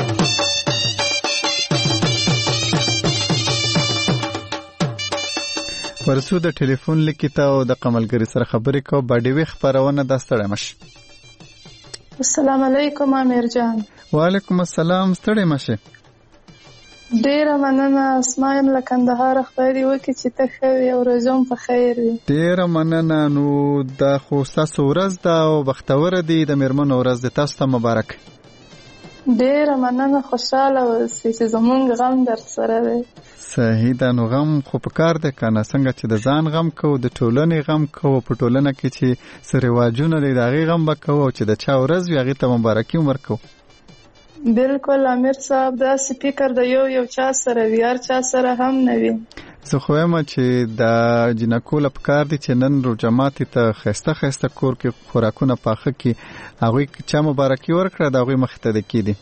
ورسو د ټلیفون لیکي ته او د قملګری سره خبرې کو باډیوي خبرونه د ستړی مش السلام علیکم امیر جان وعلیکم السلام ستړی مشه ډیره مننه اسماعیل له کندهار خبرې وکړي چې ته ښه وي او روزم په خیر وي ډیره مننه نو دا خو ستاسو ورځ ده او بختوره دی د میرمنو ورځ ده تاسو ته مبارک ډیره مننه خوشاله اوسئ چې زمونږ غم در سره دی صحیح ده نو غم خو په کار دی کنه څنګه چې د ځان غم کوو د ټولنې غم کوو په ټولنه کې چې څه رواجونه دی د هغې غم به کوو او چې د چا ورځ وي هغې ته مبارکي هم ورکوو بالکل امیر صاحب داسې فکر د یو یو چا سره وي هر چا سره هم نه وي زه خو یم چې د جنکو له پکار دي چې نن روژه ته ښایسته ښایسته کور کې خوراکونه پاخه کړي هغوی چا مبارکي ورکړه د هغوی مخې ته دې کېدي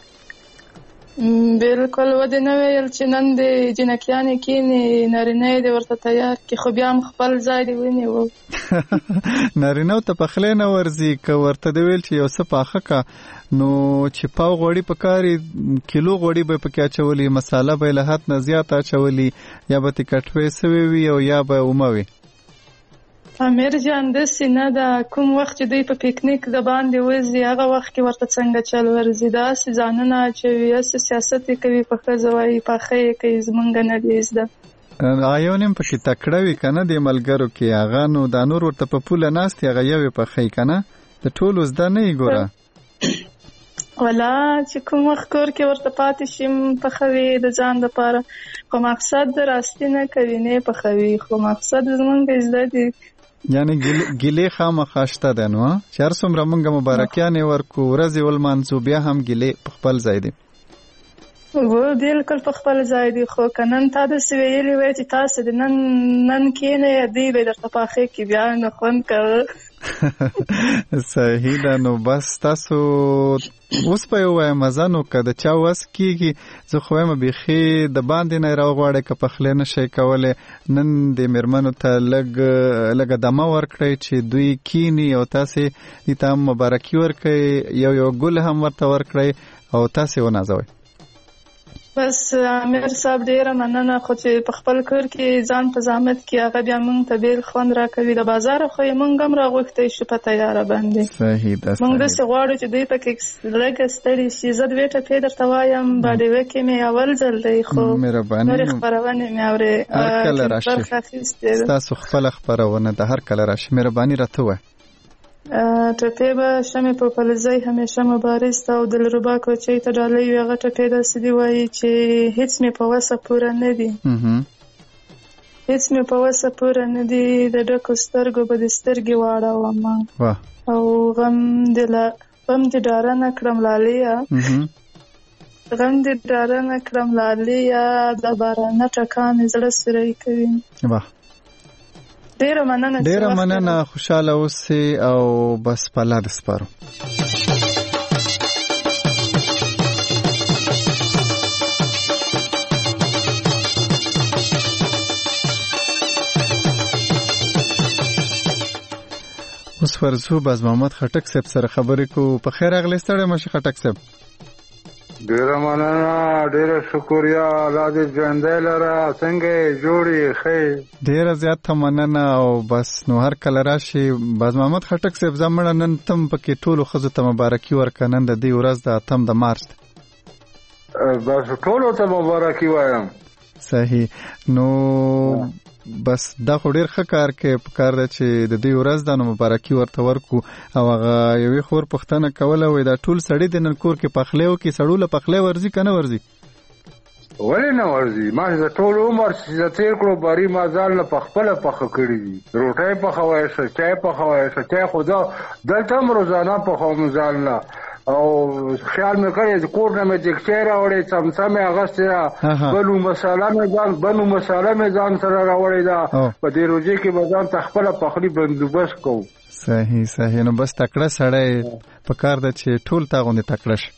بالکل ودې نه ویل چې نن د جنکیانې کېني نارینه یې دې ورته تیار کړي خو بیا هم خپل ځای دې ونیو نارینهو ته پخلی نه ورځي که ورته دې ویل چې یو څه پاخه که نو چې پاو غوړي پکاري کیلو غوړي به پکې اچولي مساله به له حد نه زیاته اچولي یا به تې کټوې سوي وي او یا به اومه وي امیر جان داسې نه ده کوم وخت چې دوی په پکنیک د باندې وځي هغه وخت کې ورته څنګه چل ورځي داسې ځانونه اچوي هسې سیاست یې کوي په ښځه وایي پاخه یې کوي زمونږ نه دی زده یو نیم پکې تکړه وي که نه دې ملګرو کې هغه نو دا نور ورته په پوله ناست هغه یو یې پخوي که نه د ټولو زده نه یې ګوره ولا چې کوم وخت کور کې ورته پاتې شم پخوي د ځان دپاره خو مقصد د راستي نه کوي نه پخوي خو مقصد زمونږ زده دي یعنی ګیلې خامخا شته دی نو چې هر څومره مونږ مبارکیانې ورکو ورځې ولمانځو بیا هم ګیلې په خپل ځای دی و بالکل په خپل ځای دی خو که نن تا داسې ویلي وی چې تاسې د نن نن کښېنئ دوی به یې درته پاخې کړي بیا نو خوند کوه صحیح ده نو بس تاسو اوس به یې ووایم مزه نو که د چا وس کېږي زه خو وایم بیخي د باندې نه یې راوغواړئ که پخلی نه شئ کولی نن د میرمنو ته لږ لږه دمه ورکړئ چې دوی کینی او تاسې دې ته هم مبارکي ورکړئ یو یو ګل هم ورته ورکړئ او تاسې ونازوئ بس امیر صاحب ډیره مننه خو چې په خپل کور کې ځان په زحمت کې هغه بیا مونږ ته بیل خوند راکوي د بازار خو یې مونږ هم راغوښتی شو په تیاره باندې صحیح ده مونږ داسې غواړو چې دوی پکې لږه ستړي شي زه دوې ټپې درته وایم باډیوه کې مې اول ځل دی خو نورې خپرونې مې اورې برخه اخیستې ده ستاسو خپله خپرونه ده هر کله راشي مهرباني راته ووایه ټپې به شمې په پلزۍ همیشه مبارز ته او دلربا کوچۍ ته ډالۍ وي هغه ټپې داسې دي وایي چې هیڅ مې په وسه پوره نه دي هیڅ مې په وسه پوره نه دي د ډکو سترګو به د سترګې واړومه او غم دې غم دې ډاره نه کړم لاليه غم دې ډاره نه کړم لاليه د بارانه ټکا مې زړه سوری کوي ډیره مننه ډیره مننه خوشاله اوسئ او بس په الله دې سپارو اوس ورځو باز محمد خټک صاحب سره خبرې کو په خیر اغلی ستړی مشه خټک صاحب ډیره مننه، ډیره شکریا، الله دې ژوندی لره. څنګه جوړې ښې؟ ډیره زیاته مننه. او بس نو هر کله راشي باز محمد خټک صاحب زمړه نن تم پکې ټولو ښځو ته مبارکي ورکړه. نن د دې ورځ د اتم د مارچ ده. بس ټولو ته مبارکي وایم. صحیح. نو بس دا خو ډیر ښه کار کې په کار ده چې د دې ورځ د نو مبارکي ورته ورکو. او هغه یوې خور پښتنه کوله وای دا ټول سړی د نن کور کې پخلیو کې سړو له پخلی ورځي کنه ورځي؟ ولې نه ورځي؟ ما زه ټول عمر چې تیر کړو باری ما ځان له پخپله پخه کړي دي. روټۍ پخوای شه، چای پخوای شه. چای خو دا دلته هم روزانه پخوم ځان له. او خیال مې کړی چې کور نه مې دیګچی راوړی، څمڅه مې اغوستې ده، بلو مساله مې ځان بنو مساله مې ځان سره راوړې ده. په دې روژې کې به ځان ته خپله پخلي بندوبست کوو. صحیح صحیح. نو بس تکړه سړی په کار ده چې ټول تا غوندې تکړه شي.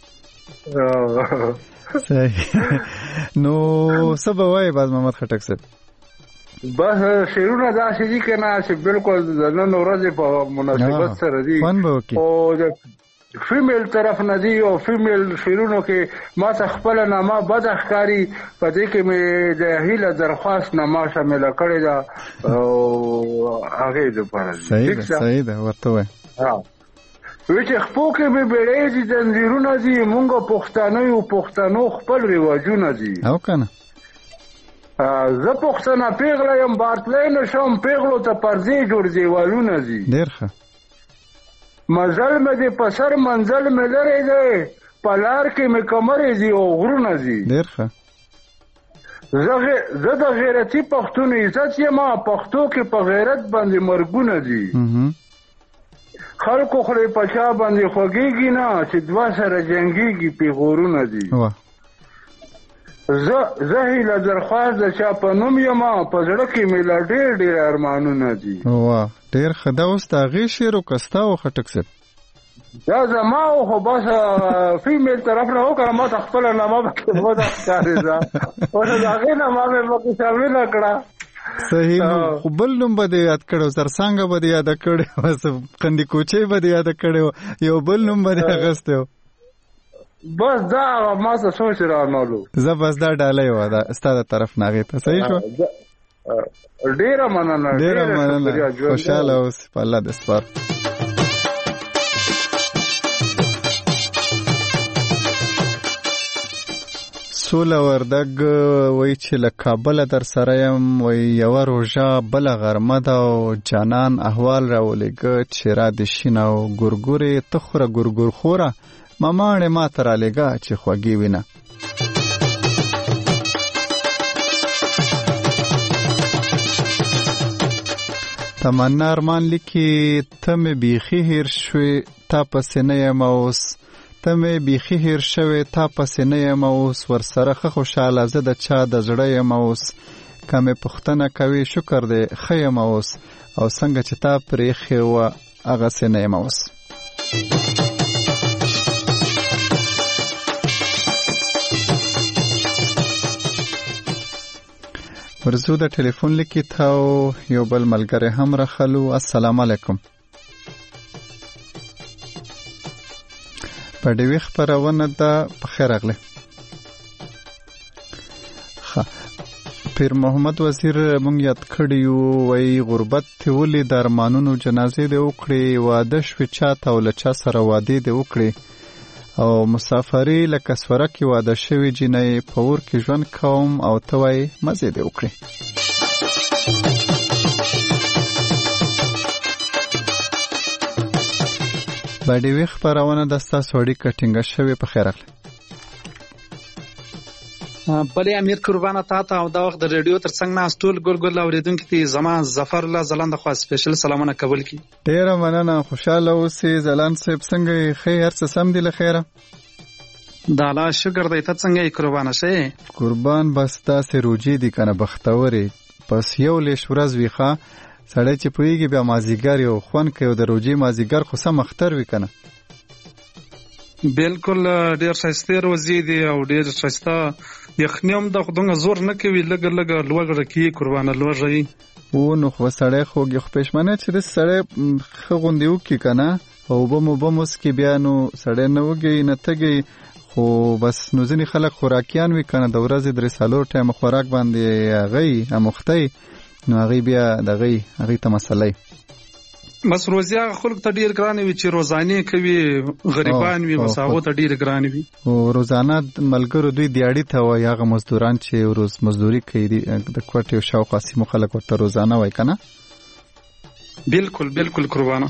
صحیح. نو څه به وایې باز محمد خټک صاحب؟ بس شعرونه داسې دي که نه چې بالکل د نن ورځې په مناسبت سره دي. خوند به وکړي. او فیمیل طرف نه دی او فیمیل شعرونو کې ما ته خپله نامه بده ښکاري. په دې کې مې د هیله درخواست نامه شامله کړې ده او هغې دپاره. صحیح ده صحیح ده ورته وایه. وی چې خپو کې به بیړۍ دي، زنځیرونه دي، مونږ پښتانه یو، پښتنو خپل رواجونه دي. او کنه زه پښتنه پیغله یم، بارتلی نه شم، پیغلو ته پردې جوړ دیوالونه دي. ډېر ښه. مزل مې دی په سر منزل مې لرې دی، په لار کې مې کمرې دي او غرونه دي. ډېر ښه. زه د غیرتي پښتون عزت یم، پښتو کې په غیرت باندې مرګونه دي. خلکو خولې په چا باندې خوږېږي نه چې دوه سره جنګېږي پیغورونه دي. زه زه هیله درخواست د چا په نوم یم، په زړه کې مې لا ډېر ډېر ارمانونه دي. واه ډېر ښه. دا اوس د هغې شعر و که ستا و خټک صاحب؟ دا زما و، خو بس فیمیل طرف نه وکړه. ما ته خپله نامه پکې بده ښکارېده، اوس د هغې نامه مې پکې شامله کړه. صحیح. نو خو بل نوم به دې یاد کړی و، زرڅانګه به دې یاده کړی و، قندي کوچۍ به دې یاده کړی و، یو بل نوم به دې اخیستی و. بس دا ما څه سوچ رانالو. زه بس دا ډالۍ وه دا ستا د طرف نه هغې ته. صحیح شوه. ډېره مننه. ډېره مننه. خوشحاله اوسې. په الله دې سپارو. سوله وردګ وایي چې له کابله در سره یم، وایي یوه روژه بله غرمه ده او جانان احوال راولېږه چې را دې شین او ګورګورې ته خوره ګورګور خوره مماڼې ما ته رالېږه چې خوږې وینه. تمنا ارمان لیکي ته مې بیخي هیر شوې تا پسې نه یم اوس، ته مې بیخي هیر شوې تا پسې نه یم اوس، ورسره ښه خوشحاله زه د چا د زړه یم اوس، که مې پوښتنه کوي شکر دی ښه یم اوس، او څنګه چې تا پرېښې وه هغسې نه یم اوس. ورزو د ټلیفون لیکي تاو یو بل ملګری هم راخلو. السلام علیکم. په ډیوی خپرونه ده په خیر راغلی. ښه پیر محمد وزیر مونږ یاد کړي یو، وایي غربت ته ولې د ارمانونو جنازې دې وکړې، واده شوې چاته او له چا سره وادې دې وکړې، او مسافري لکه سوره کې واده شوي جینۍ په اور کې ژوند کوم او ته وایې مزې دې وکړې. په ډیوی خپرونه ده ستاسو اړیکه ټینګه شوې. په خیر راغلی. بلې امیر قربانه تا ته او دا وخت د ریډیو تر څنګ ناست ټول ګل ګل اورېدونکي ته زما ظفر الله ځلانده خوا سپیشل سلامونه قبول کړي. ډېره مننه. خوشحاله اوسې. ځلان صاحب څنګه یې؟ ښه هر څه سم دي له خیره؟ د الله شکر دی. ته څنګه یې قربانه شې؟ قربان بس داسې روجې دي که نه بختورې، بس یو لیش ورځ وي ښه سړی چې پوهېږي بیا مازدیګر یو خوند کوي، او د روجې مازدیګر خو سم اختر وي که نه؟ بالکل ډېر ښایسته روزې دي او ډېر ښایسته یخني هم ده، خو دومره زور نه کوي، لږه لږه لوږه کېږي قربانه لوږه وي. او نو خو سړی خوږي، خو پېشمنه چې داسې سړی ښه غوندې وکړي که نه، او اوبه مو اوبه موسکي بیا نو سړی نه وږي نه تږي، خو بس نو ځینې خلک خوراکیان وي کنه د ورځې درې څلور ټایم خوراک باندې هغه اموخته نو هغه بیا دغه هغه ته مسلې بس روزیا خلک ته ډیر ګران وي چې روزانه کوي غریبان وي مساغو ته ډیر ګران وي او روزانه ملګرو دوی دیاړي ته وای هغه مزدوران چې روز مزدوري کوي د کوټې او شاوخوا سیمو خلک ورته روزانه وای کنه بالکل بالکل قربانه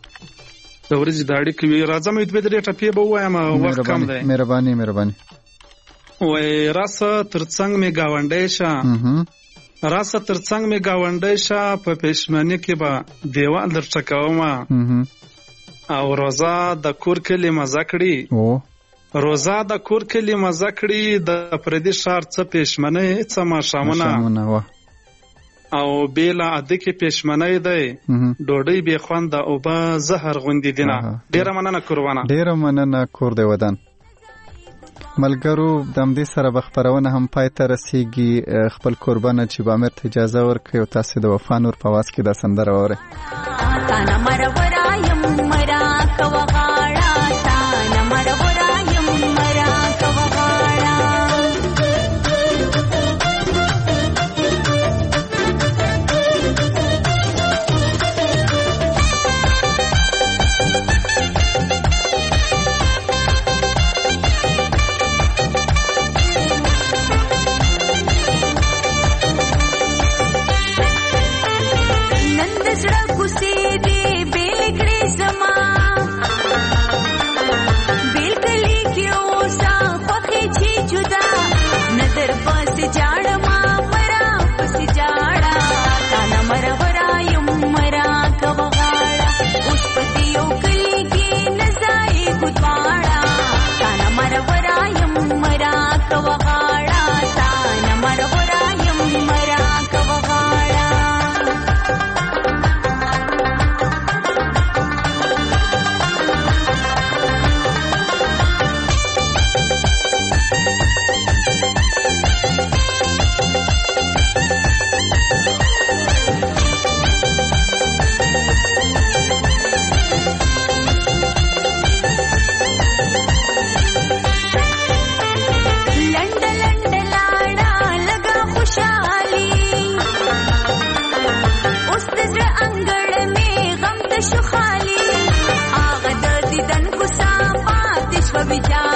د ورځې داړي کوي راځم یو د دې ټپې به وایم وخت کم دی مهرباني مهرباني وای راسه ترڅنګ می گاونډي شه راسه ترڅنګ می گاونډي شه په پښمنۍ کې به دیوال درچکوم او روزه د کور کلی مزه کړی او روزه د کور کلی مزه کړی د پردي شهر څخه پښمنۍ څه ما شامونه او بیلا اده کې پښمنۍ دی ډوډۍ به خوند او به زهر غوندې دینه ډیره مننه قربانه ډیره مننه کور دی ودان ملګرو د همدې سره به خپرونه هم پای ته رسیږي خپل قربانه چې به امیر ته اجازه ورکړي او تاسو د وفا نور په واس کې دا سندره واورئ شو خالی آغا د دیدن کو صافات شو بجا